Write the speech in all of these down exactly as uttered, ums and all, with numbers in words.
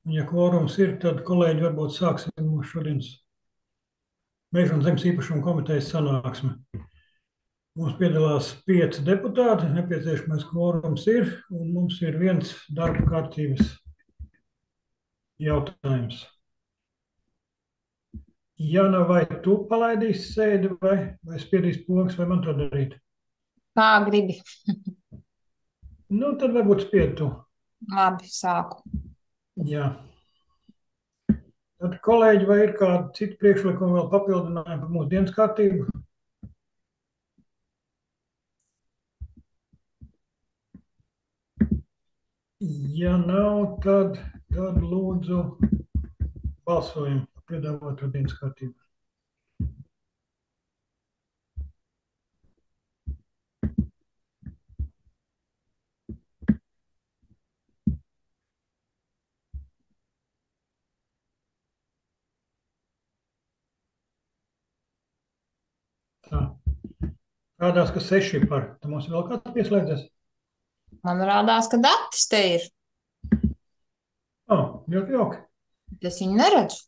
Un, ja kvorums ir, tad kolēģi varbūt sāksim mūsu šodienas Meža un zemes īpašuma komitejas sanāksmi. Mums piedalās pieci deputāti, nepieciešamais kvorums ir, un mums ir viens darba kārtības jautājums. Jana, vai tu palaidīsi sēdi, vai, vai spiedīsi pogas, vai man to darīt? Kā gribi. Nu, tad varbūt spied tu. Labi, sāku. Jā. Tad, kolēģi, vai ir kādi citi priekšlikumi vēl papildinājumi par mūsu dienas kārtību? Ja nav, tad, tad lūdzu balsojam par piedāvāto dienas kārtību. Tā. Rādās, ka seši par. Tad mums vēl kāds pieslēdzies? Man rādās, ka datis te ir. O, ļoti jauki. Es viņu neredzu.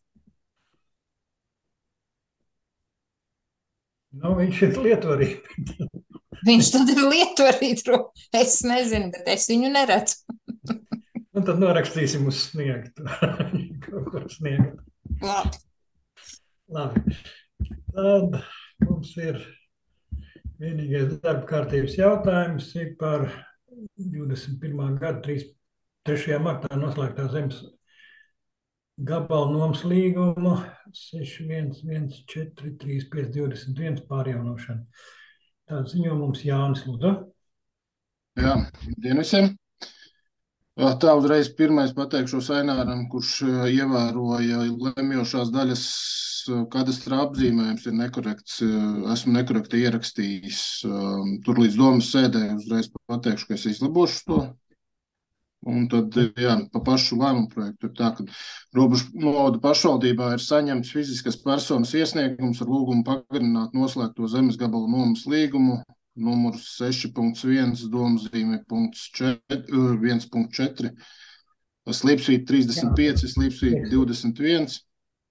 Nu, viņš ir lietvarī. Viņš tad ir lietvarīt. Es nezinu, bet es viņu neredzu. Un tad norakstīsim uz sniegtu. Kaut kur sniegtu. Labi. Labi. Tad mums ir vienīgais darba kārtības jautājums ir par divdesmit pirmā gada trešajā martā noslēgtā zemes gabalu nomas līgumu seši viens viens četri trīs pieci divdesmit viens pārjaunošanu. Tādu ziņo mums Jānis Lūdzu. Jā, dien visiem. Tā uzreiz pirmais pateikšos Aināram, kurš ievēroja lemjošās daļas kadastra apzīmējums ir nekorekts. Esmu nekorekti ierakstījis. Tur līdz domas sēdē uzreiz pateikšu, ka es izlabošu to. Un tad, jā, pa pašu lēmumu projektu ir tā, ka Robežu novada pašvaldībā ir saņemts fiziskas personas iesniegums ar lūgumu pagarināt noslēgto zemes gabalu nomas līgumu numurs seši viens domzīme viens četri slīpsvīt trīsdesmit pieci, slīpsvīt divdesmit viens.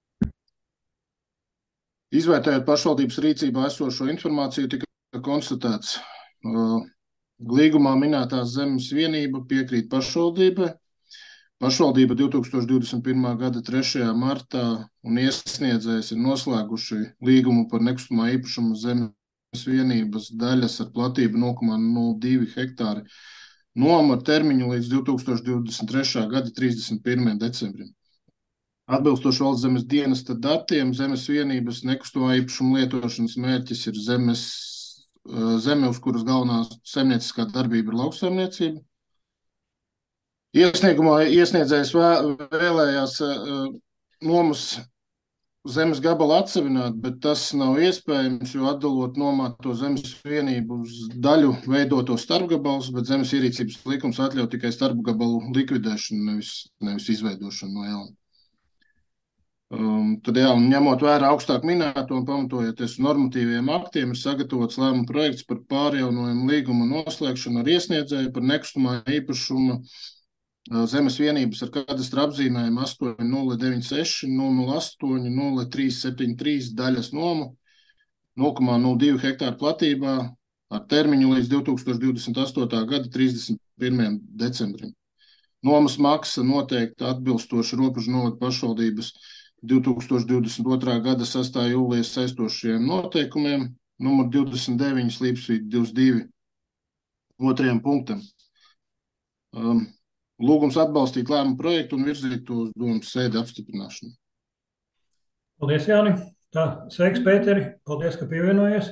Izvērtējot pašvaldības rīcībā esošo informāciju, tika konstatēts, līgumā minētās zemes vienība piekrīt pašvaldībai. Pašvaldība divtūkstoš divdesmit pirmā gada trešajā martā un iesniedzējs ir noslēguši līgumu par nekustamā īpašuma zemes vienības daļas ar platību nulle komats nulle divi hektāri nomu ar termiņu līdz divtūkstoš divdesmit trešā gada trīsdesmit pirmajam decembrim. Atbilstoši valsts zemes dienesta datiem, zemes vienības nekustamā īpašuma lietošanas mērķis ir zemes, zeme, uz kuras galvenā saimnieciskā darbība ir lauksaimniecība. Iesniegumā iesniedzējs vēlējās nomas zemes gabalu atsevināt, bet tas nav iespējams, jo atdalot nomāto zemes vienību uz daļu veidoto starpgabalus, bet zemes ierīcības likums atļauj tikai starpgabalu likvidēšanu, nevis, nevis izveidošanu no jauna. Um, tad, jā, un ņemot vērā augstāk minēto un pamatojoties normatīviem aktiem, ir sagatavots lēmuma projekts par pārjaunojumu līguma noslēgšanu ar iesniedzēju par nekustamā īpašuma zemes vienības ar kadastra apzīmējumu astoņi nulle deviņi seši nulle nulle astoņi nulle trīs septiņi trīs daļas nomu nulle komats nulle divi hektāru platībā ar termiņu līdz divtūkstoš divdesmit astotā gada trīsdesmit pirmajam decembrim. Nomas maksa noteikta atbilstoši Robežu novada pašvaldības divtūkstoš divdesmit otrā gada sestā jūlija saistošajiem noteikumiem numur divdesmit deviņi slīpsvīt divdesmit divi otrajam punktam. Um, Lūgums atbalstīt lēmumu projektu un virzīt to uz domas sēdi apstiprināšanu. Paldies, Jāni. Tā, sveiks, Pēteri. Paldies, ka pievienojies.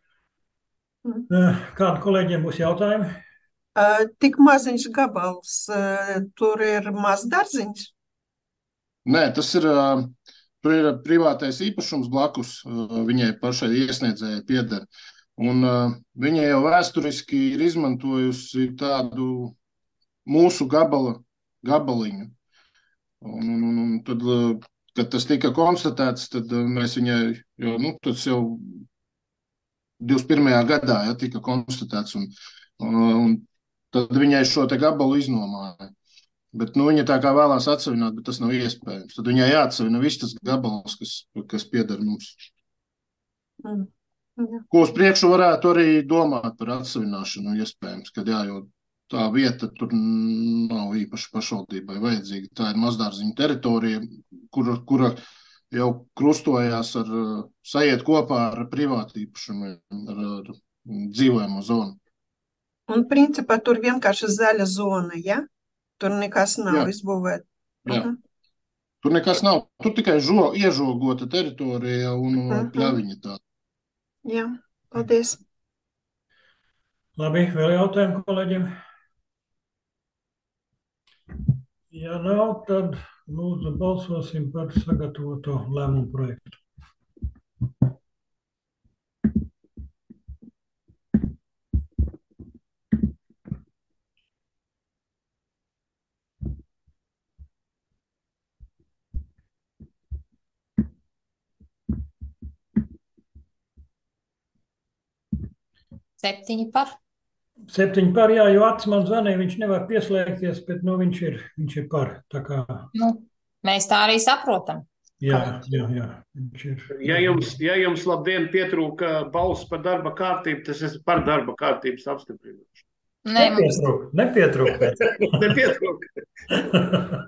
Kādu kolēģiem būs jautājumi? Tik maziņš gabals, tur ir maz darziņš? Nē, tas ir, tur ir privātais īpašums blakus, viņai pašai iesniedzējai pieder. Un viņa jau vēsturiski ir izmantojusi tādu mūsu gabala, gabaliņu. Un, un, un, un tad, kad tas tika konstatēts, tad mēs viņai, jo, nu, tas jau divdesmit pirmajā gadā, ja, tika konstatēts, un, un tad viņai šo te gabalu iznomāja. Bet nu, viņa tā kā vēlās atsevināt, bet tas nav iespējams. Tad viņai jāatsevina viss tas gabals, kas, kas pieder mums. Mm. Jā. Ko uz priekšu varētu arī domāt par atsevināšanu, iespējams, kad jā, jo tā vieta tur nav īpaši pašvaldībai vajadzīga. Tā ir mazdārziņa teritorija, kura, kura jau krustojās ar, sajiet kopā ar privātu īpašumu, ar, ar dzīvojamo zonu. Un principā tur vienkārši zaļa zona, ja? Tur nekas nav Jā. izbūvēt. Jā. Mhm. Tur nekas nav. Tur tikai žo, iežogota teritorija un Mhm. pļaviņa tā. Jā, paldies. Labi, vēl jautājumi kolēģiem? Ja nav, tad lūdzu balsosim par sagatavoto lēmumu projektu. Septiņi par. Septiņi par, jā, jo Ats man zvanīja, viņš nevar pieslēgties, bet nu, viņš ir, viņš ir par. Tā kā, Nu, mēs tā arī saprotam. jā, jā, jā, viņš ir. Ja jums, ja jums labdien pietrūka balss par darba kārtību, tas ir par darba kārtības apstiprināšanu. Nē, mums Nepietrūk, nepietrūk. Nepietrūka.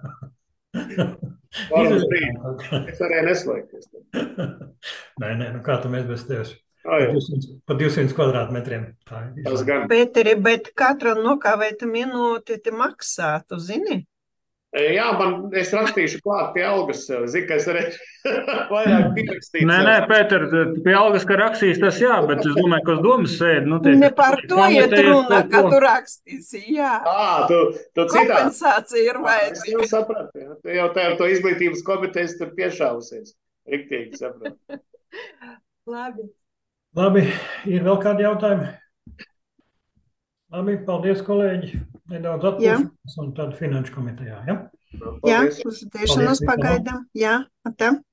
Varam brīd. Es varēju neslēgties. Nē, nē, nu kā tu mēs bez tevis? Ah, jā. Pa divsimt kvadrātmetriem. Tā ir Tas izlēma. gan. Pēteri, bet katra nokavēta minūte te maksā, tu zini? Jā, man, es rakstīšu klāt pie algas sev. Zinu, ka es varēšu vairāk pierakstīt. Nē, sev. nē, Pēter, pie algas, ka rakstīs tas jā, bet es domāju, ka uz domas sēd. Nu, tie, Ne par to iet pametējies runa, kaut ka ko. tu rakstīsi, jā. Ā, tu, tu citā. Kompensācija ir Es vajadzīga. jau sapratu, jā. Tu jau tā ar to izglītības komitejas tur piešāvusies. Riktīgi sapratu. Labi. Labi, ir vēl kādi jautājumi? Labi, paldies, kolēģi. Nedaudz Jā. atpūšamies un tad finanšu komitejā, ja? Jā, Paldies. uz tiešanos Paldies, pagaidām. Jā, atā.